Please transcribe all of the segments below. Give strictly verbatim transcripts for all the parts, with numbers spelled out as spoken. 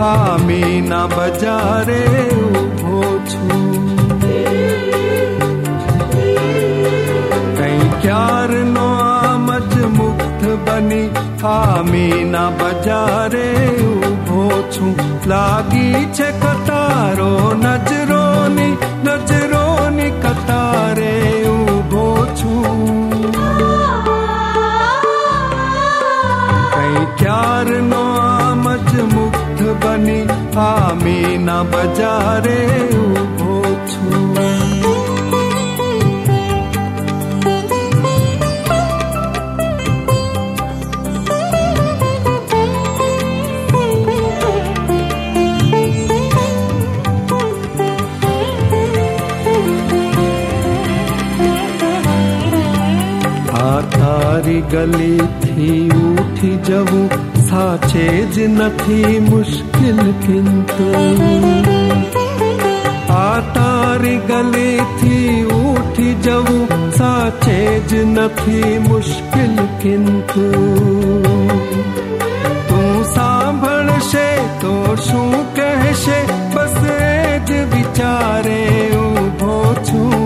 આમીના બજારે ઊભો છું. કઈ ક્યારનો આમ જ મુગ્ધ બની આમીના બજારે ઊભો છું. લાગી છે કતારો નજરોની નજરોની કતારે ઊભો છું. કઈ ક્યારનો આમ જ મુગ્ધ બની આમીના બજારે ઊભો છું. તારી ગલીથી ઉઠી જવું સાચે જ નથી મુશ્કેલ કિંતુ. આ તારી ગલીથી ઉઠી જવું સાચે જ નથી મુશ્કેલ કિંતુ. તું સાંભળશે તો શું કહેશે બસ એ જ વિચારે ઊભો છું.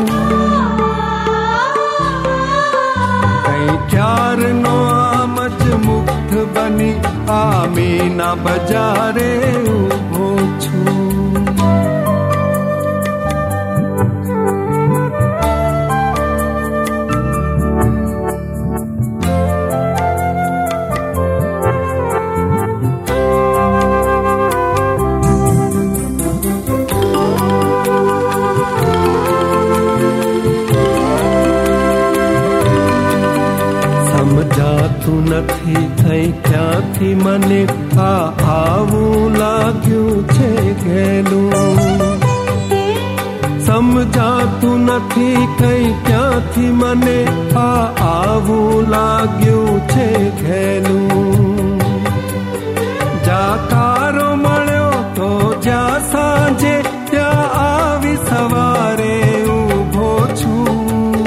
ક્યારનો આમ જ મુગ્ધ બની આમીના બજારે ઊભો છું. સમજાતું નથી થઈ ક્યાંથી મને આ આવું લાગ્યું છે ગેલું. સમજાતું નથી કઈ ક્યાંથી મને આ આવું લાગ્યું છે ગેલું. જાકારો મળ્યો તો જ્યાં સાંજે ત્યાં આવી સવારે ઊભો છું.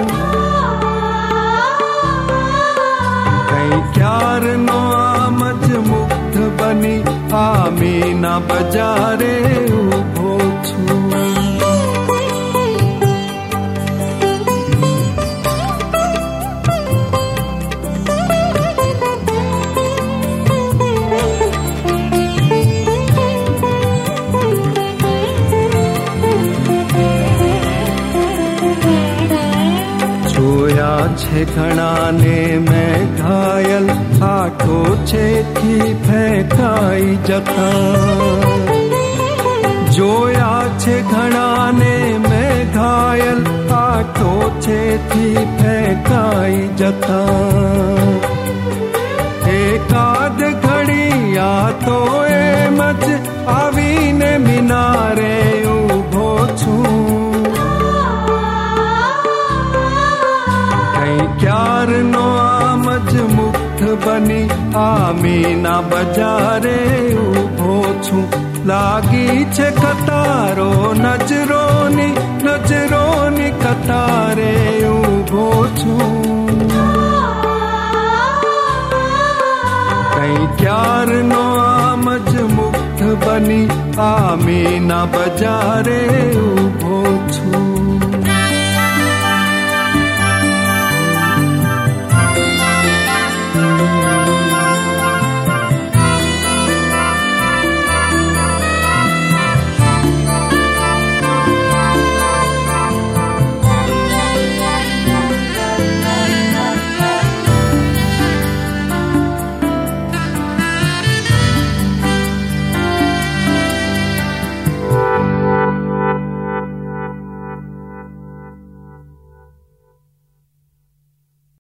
ક્યારનો આમ જ મુગ્ધ બની આમીના બજારે ઊભો છું. જોયા છે ઘણાને મેં ઘાયલ આટો છેથી ફેંકાઈ જતા. જોયા છે ઘણાને મેં ઘાયલ આટો છેથી ફેંકાઈ જતા. એકાદ ઘડી આ તો એમ જ આવીને મિનારે ઊભો છું. ક્યારનો આમ જ મુગ્ધ બની આમીના બજારે ઊભો છું. લાગી છે કતારો નજરોની નજરોની કતારે ઊભો છું. કઈ ક્યારનો આમ જ મુગ્ધ બની આમીના બજારે ઊભો છું.